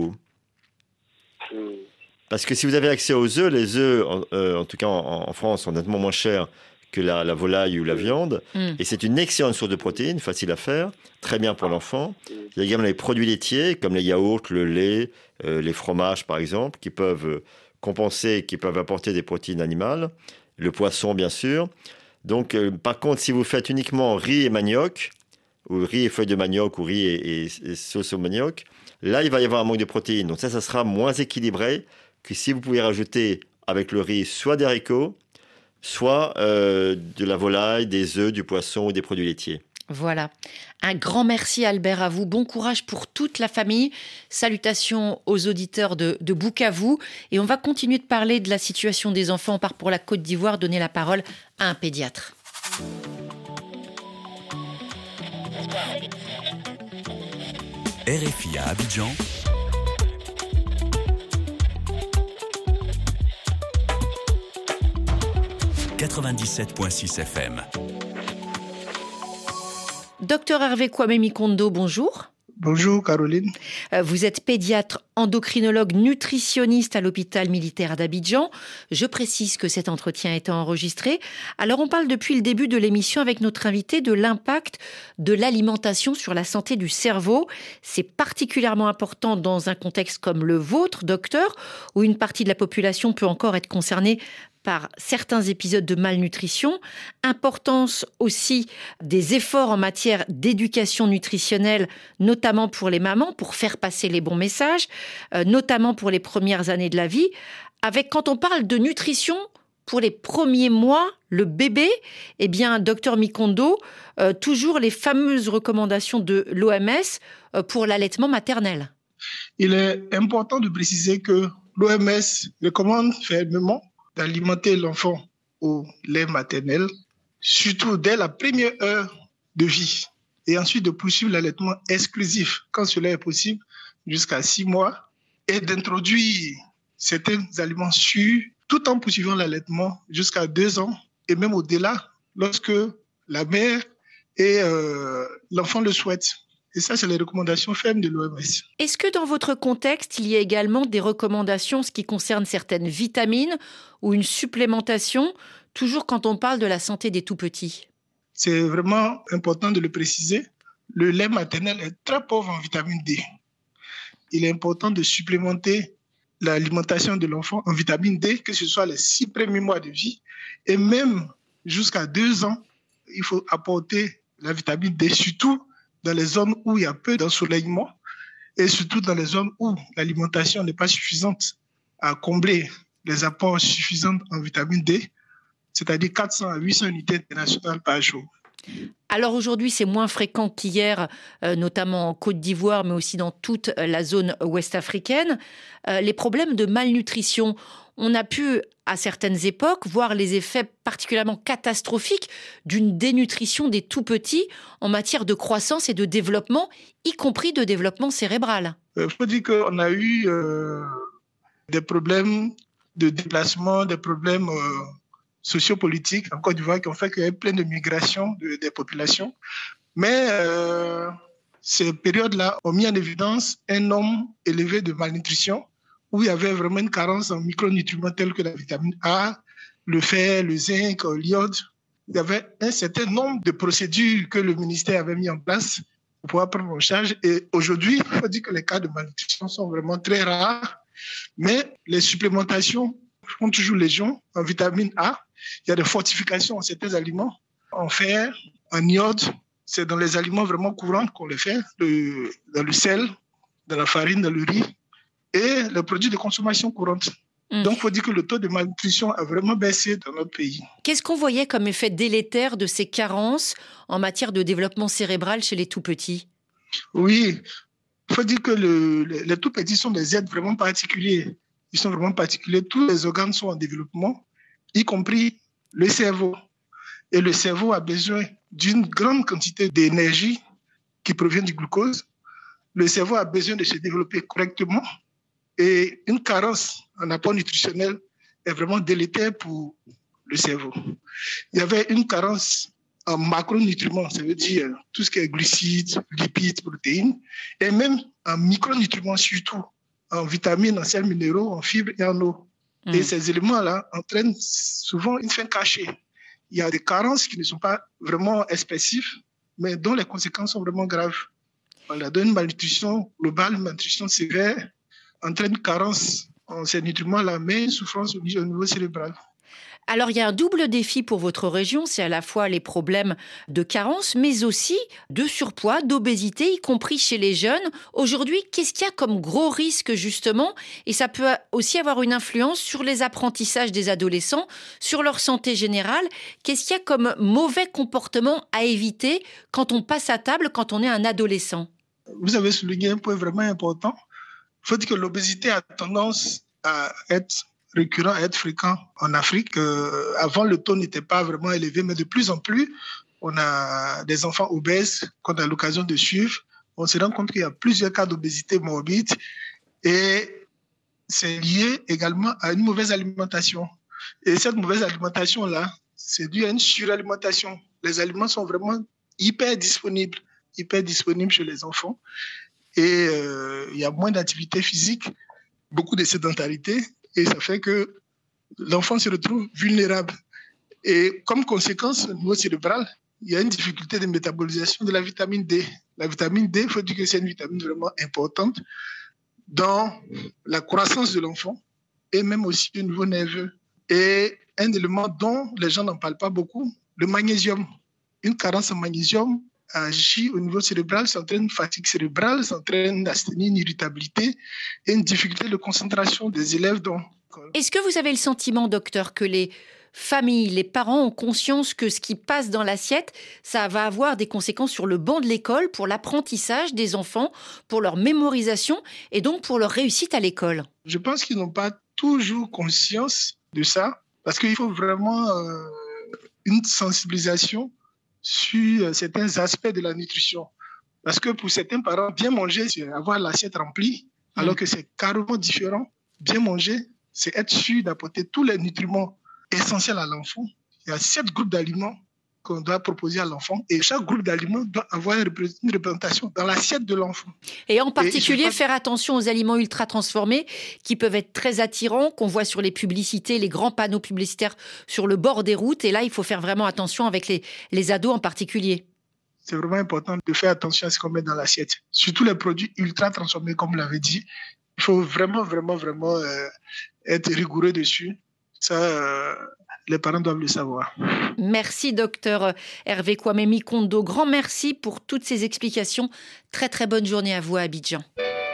Parce que si vous avez accès aux œufs, les œufs, en, euh, en tout cas en, en France, sont nettement moins chers que la, la volaille ou la viande. Mm. Et c'est une excellente source de protéines, facile à faire, très bien pour l'enfant. Il y a également les produits laitiers, comme les yaourts, le lait, euh, les fromages par exemple, qui peuvent euh, compenser, qui peuvent apporter des protéines animales. Le poisson, bien sûr. Donc, euh, par contre, si vous faites uniquement riz et manioc, ou riz et feuilles de manioc, ou riz et, et, et sauce au manioc, là, il va y avoir un manque de protéines. Donc ça, ça sera moins équilibré que si vous pouvez rajouter avec le riz soit des haricots, soit euh, de la volaille, des œufs, du poisson ou des produits laitiers. Voilà. Un grand merci Albert à vous. Bon courage pour toute la famille. Salutations aux auditeurs de, de Bukavu. Et on va continuer de parler de la situation des enfants. On part pour la Côte d'Ivoire, donner la parole à un pédiatre. R F I à Abidjan. quatre-vingt-dix-sept virgule six F M. Docteur Hervé Kwame Mikondo, bonjour. Bonjour Caroline. Vous êtes pédiatre, endocrinologue, nutritionniste à l'hôpital militaire d'Abidjan. Je précise que cet entretien est enregistré. Alors on parle depuis le début de l'émission avec notre invité de l'impact de l'alimentation sur la santé du cerveau. C'est particulièrement important dans un contexte comme le vôtre, docteur, où une partie de la population peut encore être concernée par certains épisodes de malnutrition. Importance aussi des efforts en matière d'éducation nutritionnelle, notamment pour les mamans, pour faire passer les bons messages, euh, notamment pour les premières années de la vie. Avec, quand on parle de nutrition, pour les premiers mois, le bébé, eh bien, docteur Mikondo, euh, toujours les fameuses recommandations de l'O M S euh, pour l'allaitement maternel. Il est important de préciser que l'O M S recommande fermement d'alimenter l'enfant au lait maternel, surtout dès la première heure de vie, et ensuite de poursuivre l'allaitement exclusif, quand cela est possible, jusqu'à six mois, et d'introduire certains aliments sûrs, tout en poursuivant l'allaitement jusqu'à deux ans, et même au-delà, lorsque la mère et euh, l'enfant le souhaitent. Et ça, c'est les recommandations fermes de l'O M S. Est-ce que dans votre contexte, il y a également des recommandations en ce qui concerne certaines vitamines ou une supplémentation, toujours quand on parle de la santé des tout-petits ? C'est vraiment important de le préciser. Le lait maternel est très pauvre en vitamine D. Il est important de supplémenter l'alimentation de l'enfant en vitamine D, que ce soit les six premiers mois de vie, et même jusqu'à deux ans, il faut apporter la vitamine D, surtout dans les zones où il y a peu d'ensoleillement et surtout dans les zones où l'alimentation n'est pas suffisante à combler les apports suffisants en vitamine D, c'est-à-dire quatre cents à huit cents unités internationales par jour. Alors aujourd'hui, c'est moins fréquent qu'hier, euh, notamment en Côte d'Ivoire, mais aussi dans toute la zone ouest africaine. Euh, les problèmes de malnutrition, on a pu, à certaines époques, voir les effets particulièrement catastrophiques d'une dénutrition des tout-petits en matière de croissance et de développement, y compris de développement cérébral. Il faut dire qu'on a eu euh, des problèmes de déplacement, des problèmes euh, sociopolitiques en Côte d'Ivoire qui ont fait qu'il y a eu plein de migrations de, des populations. Mais euh, ces périodes-là ont mis en évidence un nombre élevé de malnutrition où il y avait vraiment une carence en micronutriments tels que la vitamine A, le fer, le zinc, l'iode. Il y avait un certain nombre de procédures que le ministère avait mis en place pour pouvoir prendre en charge. Et aujourd'hui, il faut dire que les cas de malnutrition sont vraiment très rares. Mais les supplémentations font toujours légion en vitamine A. Il y a des fortifications en certains aliments, en fer, en iode. C'est dans les aliments vraiment courants qu'on les fait, le, dans le sel, dans la farine, dans le riz et les produits de consommation courante. Mmh. Donc, il faut dire que le taux de malnutrition a vraiment baissé dans notre pays. Qu'est-ce qu'on voyait comme effet délétère de ces carences en matière de développement cérébral chez les tout-petits ? Oui, il faut dire que le, les, les tout-petits sont des êtres vraiment particuliers. Ils sont vraiment particuliers. Tous les organes sont en développement, y compris le cerveau. Et le cerveau a besoin d'une grande quantité d'énergie qui provient du glucose. Le cerveau a besoin de se développer correctement. Et une carence en apport nutritionnel est vraiment délétère pour le cerveau. Il y avait une carence en macronutriments, ça veut dire tout ce qui est glucides, lipides, protéines, et même en micronutriments surtout, en vitamines, en sels minéraux, en fibres et en eau. Mmh. Et ces éléments-là entraînent souvent une faim cachée. il y a des carences qui ne sont pas vraiment expressives, mais dont les conséquences sont vraiment graves. Voilà, donc une malnutrition globale, une malnutrition sévère, entraîne une carence en ces nutriments-là, mais une souffrance au niveau cérébral. Alors, il y a un double défi pour votre région, c'est à la fois les problèmes de carence, mais aussi de surpoids, d'obésité, y compris chez les jeunes. Aujourd'hui, qu'est-ce qu'il y a comme gros risque, justement ? Et ça peut aussi avoir une influence sur les apprentissages des adolescents, sur leur santé générale. Qu'est-ce qu'il y a comme mauvais comportement à éviter quand on passe à table, quand on est un adolescent ? Vous avez souligné un point vraiment important. Il faut dire que l'obésité a tendance à être récurrent, à être fréquent en Afrique. Euh, avant, le taux n'était pas vraiment élevé, mais de plus en plus, on a des enfants obèses qu'on a l'occasion de suivre. On se rend compte qu'il y a plusieurs cas d'obésité morbide et c'est lié également à une mauvaise alimentation. Et cette mauvaise alimentation-là, c'est dû à une suralimentation. Les aliments sont vraiment hyper disponibles, hyper disponibles chez les enfants. Et euh, il y a moins d'activité physique, beaucoup de sédentarité. Et ça fait que l'enfant se retrouve vulnérable. Et comme conséquence, au niveau cérébral, il y a une difficulté de métabolisation de la vitamine D. La vitamine D, il faut dire que c'est une vitamine vraiment importante dans la croissance de l'enfant et même aussi au niveau nerveux. Et un élément dont les gens n'en parlent pas beaucoup, le magnésium. Une carence en magnésium agit au niveau cérébral, ça entraîne une fatigue cérébrale, ça entraîne une asthénie, une irritabilité et une difficulté de concentration des élèves. Dans... Est-ce que vous avez le sentiment, docteur, que les familles, les parents ont conscience que ce qui passe dans l'assiette, ça va avoir des conséquences sur le banc de l'école, pour l'apprentissage des enfants, pour leur mémorisation et donc pour leur réussite à l'école ? Je pense qu'ils n'ont pas toujours conscience de ça, parce qu'il faut vraiment euh, une sensibilisation sur certains aspects de la nutrition. Parce que pour certains parents, bien manger, c'est avoir l'assiette remplie, alors que c'est carrément différent. Bien manger, c'est être sûr d'apporter tous les nutriments essentiels à l'enfant. Il y a sept groupes d'aliments qu'on doit proposer à l'enfant et chaque groupe d'aliments doit avoir une représentation dans l'assiette de l'enfant. Et en particulier, et faire attention aux aliments ultra transformés qui peuvent être très attirants, qu'on voit sur les publicités, les grands panneaux publicitaires sur le bord des routes. Et là, il faut faire vraiment attention avec les, les ados en particulier. C'est vraiment important de faire attention à ce qu'on met dans l'assiette. Surtout les produits ultra transformés, comme vous l'avez dit. Il faut vraiment, vraiment, vraiment euh, être rigoureux dessus. Ça, euh, les parents doivent le savoir. Merci, docteur Hervé Kwame Mikondo. Grand merci pour toutes ces explications. Très, très bonne journée à vous à Abidjan.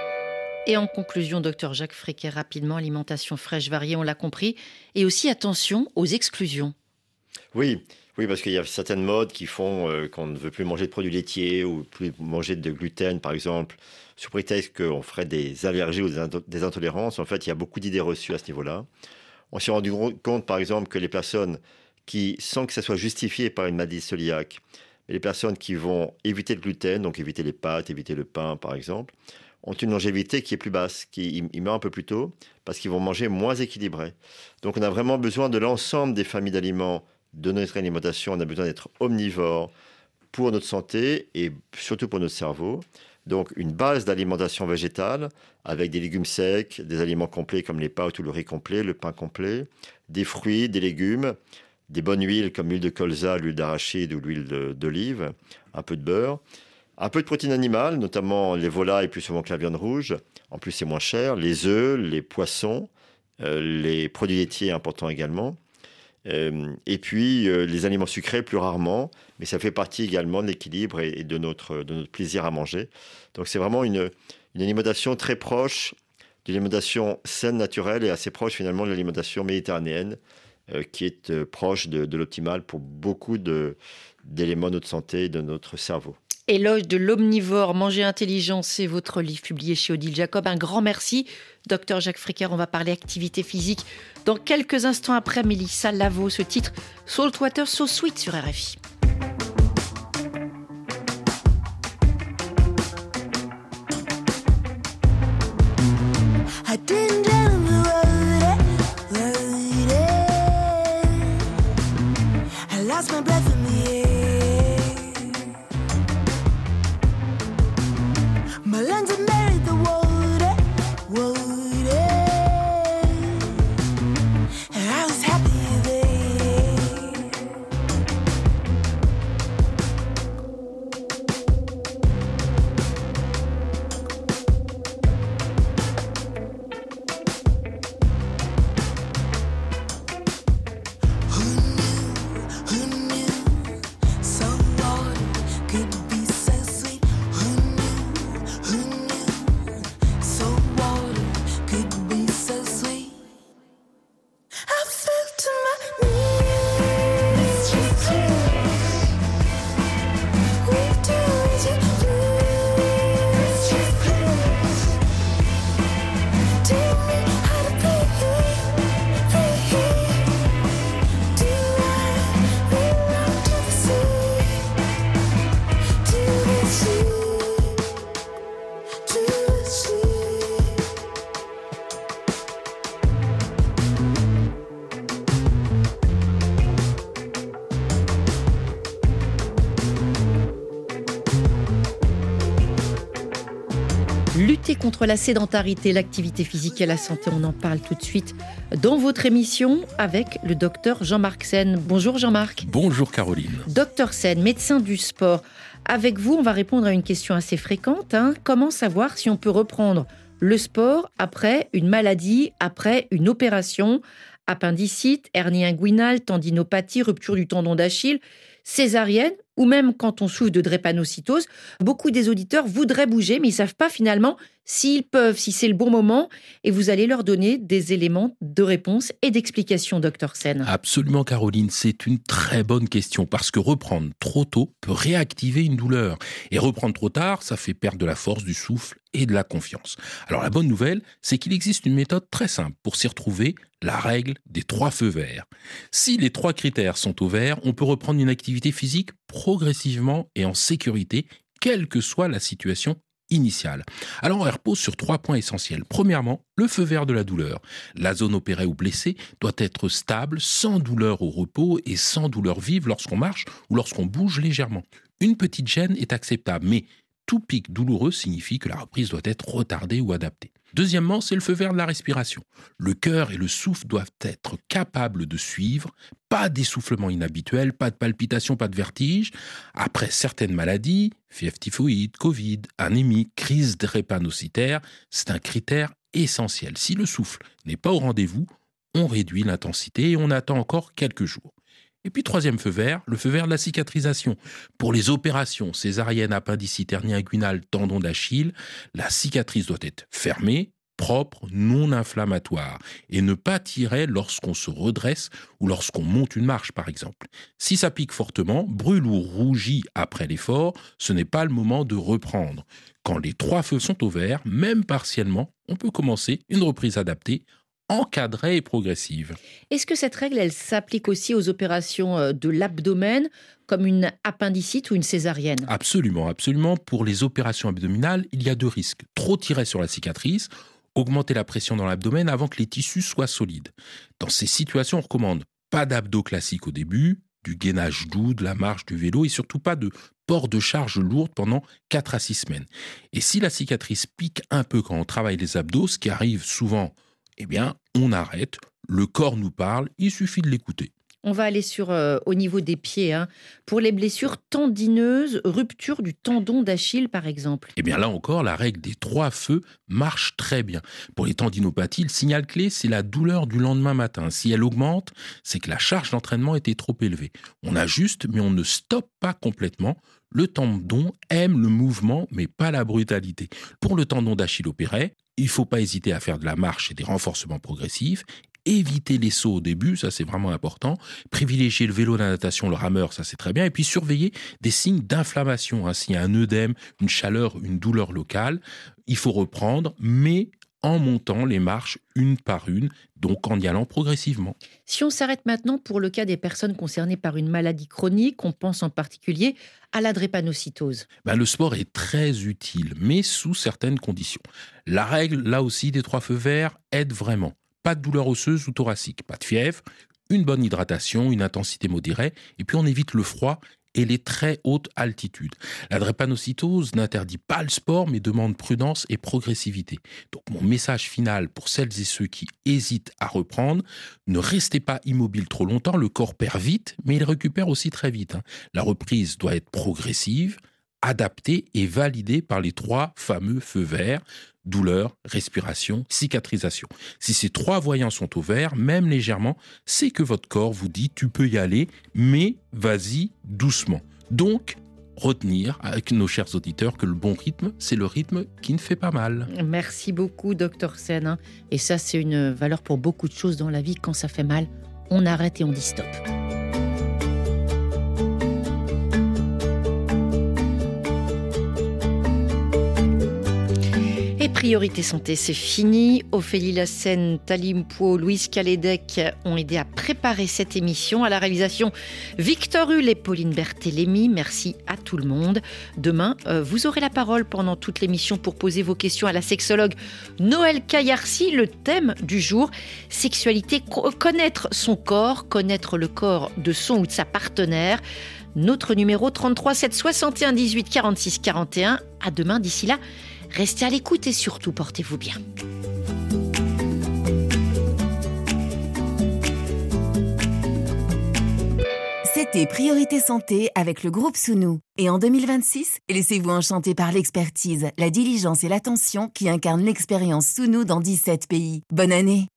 Et en conclusion, docteur Jacques Fréquet, rapidement, alimentation fraîche, variée, on l'a compris. Et aussi, attention aux exclusions. Oui, oui, parce qu'il y a certaines modes qui font euh, qu'on ne veut plus manger de produits laitiers ou plus manger de gluten, par exemple, sous prétexte qu'on ferait des allergies ou des intolérances. En fait, il y a beaucoup d'idées reçues à ce niveau-là. On s'est rendu compte, par exemple, que les personnes qui, sans que ça soit justifié par une maladie cœliaque, mais les personnes qui vont éviter le gluten, donc éviter les pâtes, éviter le pain, par exemple, ont une longévité qui est plus basse, qui ils meurent un peu plus tôt, parce qu'ils vont manger moins équilibré. Donc, on a vraiment besoin de l'ensemble des familles d'aliments de notre alimentation. On a besoin d'être omnivore pour notre santé et surtout pour notre cerveau. Donc, une base d'alimentation végétale avec des légumes secs, des aliments complets comme les pâtes ou le riz complet, le pain complet, des fruits, des légumes, des bonnes huiles comme l'huile de colza, l'huile d'arachide ou l'huile de, d'olive, un peu de beurre, un peu de protéines animales, notamment les volailles plus souvent que la viande rouge. En plus, c'est moins cher. Les œufs, les poissons, euh, les produits laitiers importants également. Euh, et puis, euh, les aliments sucrés plus rarement, mais ça fait partie également de l'équilibre et, et de, notre, de notre plaisir à manger. Donc, c'est vraiment une, une alimentation très proche d'une alimentation saine, naturelle et assez proche finalement de l'alimentation méditerranéenne, euh, qui est euh, proche de, de l'optimal pour beaucoup de, d'éléments de notre santé et de notre cerveau. Éloge de l'omnivore, manger intelligent, c'est votre livre publié chez Odile Jacob. Un grand merci, docteur Jacques Fréquer. On va parler activité physique dans quelques instants après Mélissa Lavo. Ce titre, Saltwater So Sweet sur R F I. lutter contre la sédentarité, l'activité physique et la santé, on en parle tout de suite dans votre émission avec le docteur Jean-Marc Sen. Bonjour Jean-Marc. Bonjour Caroline. Docteur Sen, médecin du sport. Avec vous, on va répondre à une question assez fréquente. Hein. Comment savoir si on peut reprendre le sport après une maladie, après une opération, appendicite, hernie inguinale, tendinopathie, rupture du tendon d'Achille, césarienne ou même quand on souffre de drépanocytose? Beaucoup des auditeurs voudraient bouger, mais ils ne savent pas finalement s'ils peuvent, si c'est le bon moment. Et vous allez leur donner des éléments de réponse et d'explication, docteur Sen. Absolument, Caroline. C'est une très bonne question parce que reprendre trop tôt peut réactiver une douleur. Et reprendre trop tard, ça fait perdre de la force, du souffle et de la confiance. Alors la bonne nouvelle, c'est qu'il existe une méthode très simple pour s'y retrouver, la règle des trois feux verts. Si les trois critères sont au vert, on peut reprendre une activité physique progressivement et en sécurité, quelle que soit la situation initiale. Alors on repose sur trois points essentiels. Premièrement, le feu vert de la douleur. La zone opérée ou blessée doit être stable, sans douleur au repos et sans douleur vive lorsqu'on marche ou lorsqu'on bouge légèrement. Une petite gêne est acceptable, mais tout pic douloureux signifie que la reprise doit être retardée ou adaptée. Deuxièmement, c'est le feu vert de la respiration. Le cœur et le souffle doivent être capables de suivre, pas d'essoufflement inhabituel, pas de palpitations, pas de vertige. Après certaines maladies, fièvre typhoïde, Covid, anémie, crise drépanocytaire, c'est un critère essentiel. Si le souffle n'est pas au rendez-vous, on réduit l'intensité et on attend encore quelques jours. Et puis troisième feu vert, le feu vert de la cicatrisation. Pour les opérations césarienne, appendicite, hernie inguinale, tendon d'Achille, la cicatrice doit être fermée, propre, non inflammatoire et ne pas tirer lorsqu'on se redresse ou lorsqu'on monte une marche par exemple. Si ça pique fortement, brûle ou rougit après l'effort, ce n'est pas le moment de reprendre. Quand les trois feux sont au vert, même partiellement, on peut commencer une reprise adaptée, encadrée et progressive. Est-ce que cette règle, elle s'applique aussi aux opérations de l'abdomen, comme une appendicite ou une césarienne? Absolument, absolument. Pour les opérations abdominales, il y a deux risques. Trop tirer sur la cicatrice, augmenter la pression dans l'abdomen avant que les tissus soient solides. Dans ces situations, on recommande pas d'abdos classique au début, du gainage doux, de la marche, du vélo et surtout pas de port de charge lourde pendant quatre à six semaines. Et si la cicatrice pique un peu quand on travaille les abdos, ce qui arrive souvent, eh bien, on arrête, le corps nous parle, il suffit de l'écouter. On va aller sur, euh, au niveau des pieds. Hein. Pour les blessures tendineuses, rupture du tendon d'Achille par exemple. Eh bien là encore, la règle des trois feux marche très bien. Pour les tendinopathies, le signal clé, c'est la douleur du lendemain matin. Si elle augmente, c'est que la charge d'entraînement était trop élevée. On ajuste, mais on ne stoppe pas complètement. Le tendon aime le mouvement, mais pas la brutalité. Pour le tendon d'Achille opéré, il ne faut pas hésiter à faire de la marche et des renforcements progressifs. Éviter les sauts au début, ça c'est vraiment important. Privilégier le vélo, la natation, le rameur, ça c'est très bien. Et puis surveiller des signes d'inflammation. Hein. S'il y a un œdème, une chaleur, une douleur locale, il faut reprendre, mais en montant les marches une par une, donc en y allant progressivement. Si on s'arrête maintenant pour le cas des personnes concernées par une maladie chronique, on pense en particulier à la drépanocytose. Ben, le sport est très utile, mais sous certaines conditions. La règle, là aussi, des trois feux verts aide vraiment. Pas de douleur osseuse ou thoracique, pas de fièvre, une bonne hydratation, une intensité modérée, et puis on évite le froid et les très hautes altitudes. La drépanocytose n'interdit pas le sport, mais demande prudence et progressivité. Donc mon message final pour celles et ceux qui hésitent à reprendre, ne restez pas immobile trop longtemps, le corps perd vite, mais il récupère aussi très vite. Hein. La reprise doit être progressive, adaptée et validée par les trois fameux feux verts, douleur, respiration, cicatrisation. Si ces trois voyants sont au vert, même légèrement, c'est que votre corps vous dit « tu peux y aller, mais vas-y doucement ». Donc, retenir avec nos chers auditeurs que le bon rythme, c'est le rythme qui ne fait pas mal. Merci beaucoup, docteur Sen. Et ça, c'est une valeur pour beaucoup de choses dans la vie. Quand ça fait mal, on arrête et on dit stop. Priorité Santé, c'est fini. Ophélie Lassène, Talim Pau, Louise Calédec ont aidé à préparer cette émission. À la réalisation, Victor Hull et Pauline Berthélémy. Merci à tout le monde. Demain, euh, vous aurez la parole pendant toute l'émission pour poser vos questions à la sexologue Noël Caillarcy. Le thème du jour, sexualité, connaître son corps, connaître le corps de son ou de sa partenaire. Notre numéro trente-trois sept soixante et un dix-huit quarante-six quarante et un. À demain, d'ici là, restez à l'écoute et surtout portez-vous bien. C'était Priorité Santé avec le groupe Sunu. Et en deux mille vingt-six, laissez-vous enchanter par l'expertise, la diligence et l'attention qui incarnent l'expérience Sunu dans dix-sept pays. Bonne année!